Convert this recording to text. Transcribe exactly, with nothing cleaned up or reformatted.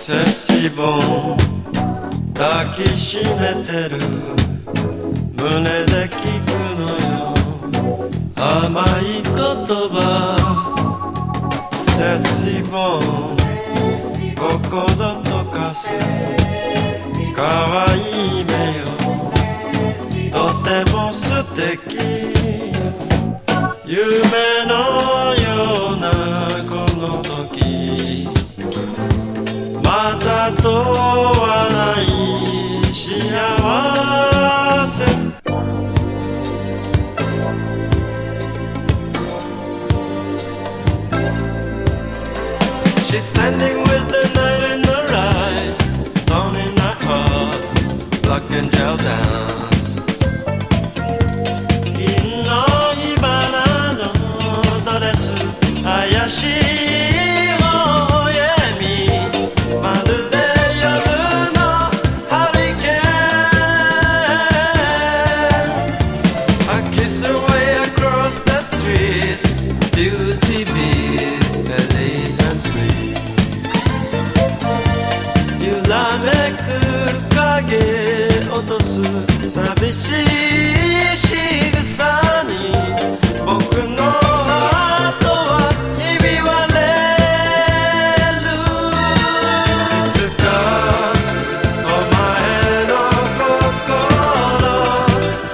接し本抱きしめてる胸で聞くのよ甘い言葉接し本心溶かす可愛い目よとても素敵夢のようなこの時またとはない幸せShe's standing with the night in her eyes Thorn in her heart Black angel dance 銀の火花のドレス怪しい微笑みまるで夜のハリケーン I kiss her way across the street Beauty beats the late and sleep 揺らめく影落とす寂しい仕草に僕の